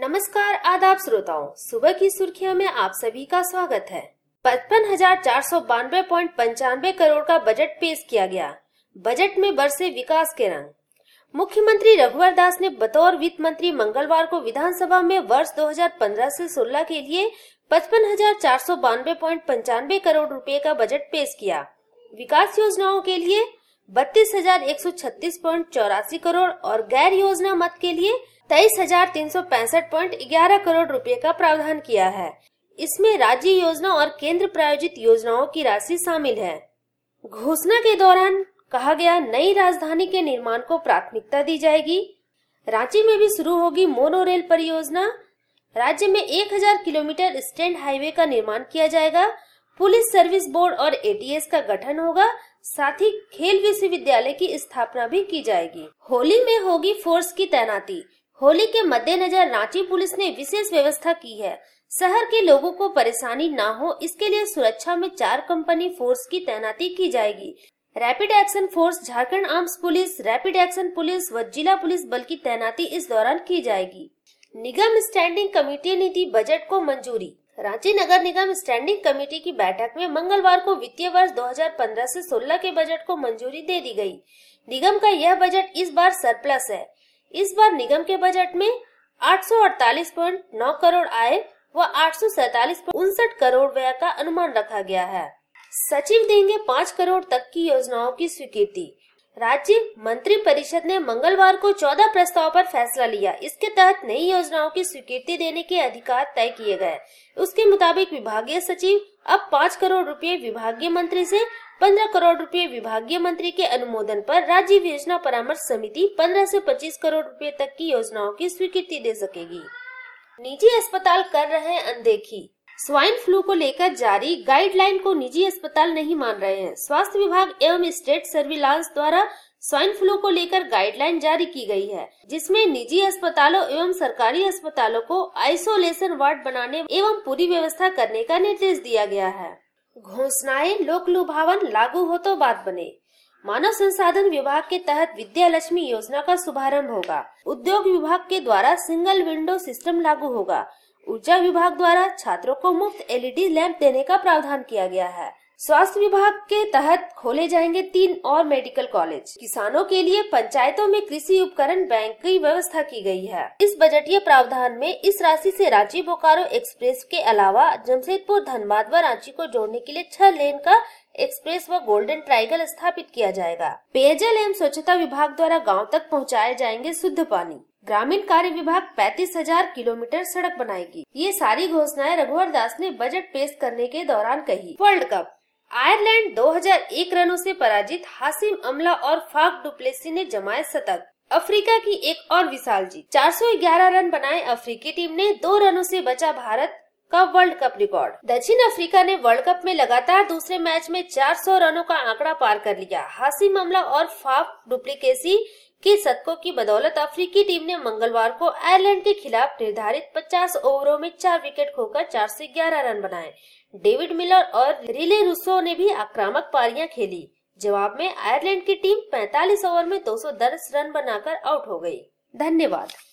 नमस्कार आदाब श्रोताओं, सुबह की सुर्खियों में आप सभी का स्वागत है। 55,492.95 करोड़ का बजट पेश किया गया। बजट में बरसे विकास के रंग। मुख्यमंत्री रघुवर दास ने बतौर वित्त मंत्री मंगलवार को विधानसभा में वर्ष 2015 से 16 के लिए 55,492.95 करोड़ रुपए का बजट पेश किया। विकास योजनाओं के लिए 32,136.84 करोड़ और गैर योजना मद के लिए 23,365.11 करोड़ रुपए का प्रावधान किया है। इसमें राज्य योजना और केंद्र प्रायोजित योजनाओं की राशि शामिल है। घोषणा के दौरान कहा गया, नई राजधानी के निर्माण को प्राथमिकता दी जाएगी। रांची में भी शुरू होगी मोनो रेल परियोजना। राज्य में 1000 किलोमीटर स्टैंड हाईवे का निर्माण किया जाएगा। पुलिस सर्विस बोर्ड और एटीएस का गठन होगा। साथ ही खेल विश्वविद्यालय की स्थापना भी की जाएगी। होली में होगी फोर्स की तैनाती। होली के मद्देनजर रांची पुलिस ने विशेष व्यवस्था की है। शहर के लोगों को परेशानी न हो, इसके लिए सुरक्षा में 4 कंपनी फोर्स की तैनाती की जाएगी। Rapid action force, Jharkhand arms police, rapid action police व जिला पुलिस बल की तैनाती इस दौरान की जाएगी। निगम स्टैंडिंग कमेटी ने दी बजट को मंजूरी। रांची नगर निगम स्टैंडिंग कमेटी की बैठक में मंगलवार को वित्तीय वर्ष 2015 से 16 के बजट को मंजूरी दे दी गई। निगम का यह बजट इस बार सरप्लस है। इस बार निगम के बजट में 848.9 करोड़ आय व 847.59 करोड़ व्यय का अनुमान रखा गया है। सचिव देंगे 5 करोड़ तक की योजनाओं की स्वीकृति। राज्य मंत्री परिषद ने मंगलवार को 14 प्रस्ताव पर फैसला लिया। इसके तहत नई योजनाओं की स्वीकृति देने के अधिकार तय किए गए। उसके मुताबिक विभागीय सचिव अब 5 करोड़ रुपए विभागीय मंत्री से 15 करोड़ रुपए विभागीय मंत्री के अनुमोदन पर राज्य योजना परामर्श समिति 15 से 25 करोड़ रुपए तक की योजनाओं की स्वीकृति दे सकेगी। निजी अस्पताल कर रहे हैं अनदेखी। स्वाइन फ्लू को लेकर जारी गाइडलाइन को निजी अस्पताल नहीं मान रहे हैं। स्वास्थ्य विभाग एवं स्टेट सर्विलांस द्वारा स्वाइन फ्लू को लेकर गाइडलाइन जारी की गई है, जिसमें निजी अस्पतालों एवं सरकारी अस्पतालों को आइसोलेशन वार्ड बनाने एवं पूरी व्यवस्था करने का निर्देश दिया गया है। घोषणाएं लोक लुभावन, लागू हो तो बात बने। मानव संसाधन विभाग के तहत विद्या लक्ष्मी योजना का शुभारंभ होगा। उद्योग विभाग के द्वारा सिंगल विंडो सिस्टम लागू होगा। ऊर्जा विभाग द्वारा छात्रों को मुफ्त एलईडी लैंप देने का प्रावधान किया गया है। स्वास्थ्य विभाग के तहत खोले जाएंगे 3 और मेडिकल कॉलेज। किसानों के लिए पंचायतों में कृषि उपकरण बैंक की व्यवस्था की गई है। इस बजटीय प्रावधान में इस राशि से रांची बोकारो एक्सप्रेस के अलावा जमशेदपुर, धनबाद व रांची को जोड़ने के लिए 6 लेन का एक्सप्रेस व गोल्डन ट्रायंगल स्थापित किया जाएगा। पेयजल एवं स्वच्छता विभाग द्वारा गाँव तक पहुँचाए जाएंगे शुद्ध पानी। ग्रामीण कार्य विभाग 35,000 किलोमीटर सड़क बनाएगी। ये सारी घोषणाएं रघुवर दास ने बजट पेश करने के दौरान कही। World cup. आयरलैंड 2001 रनों से पराजित हाशिम अमला और फाफ डु प्लेसी ने जमाए शतक। अफ्रीका की एक और विशाल जीत। 411 रन बनाए अफ्रीकी टीम ने। 2 रनों से बचा भारत का वर्ल्ड कप रिकॉर्ड। दक्षिण अफ्रीका ने वर्ल्ड कप में लगातार दूसरे मैच में 400 रनों का आंकड़ा पार कर लिया। हाशिम अमला और फाफ डुप्लिकेसी की शतकों की बदौलत अफ्रीकी टीम ने मंगलवार को आयरलैंड के खिलाफ निर्धारित 50 ओवरों में 4 विकेट खोकर 411 रन बनाए। डेविड मिलर और रिले रूसो ने भी आक्रामक पारियां खेली। जवाब में आयरलैंड की टीम 45 ओवर में 210 रन बनाकर आउट हो गई। धन्यवाद।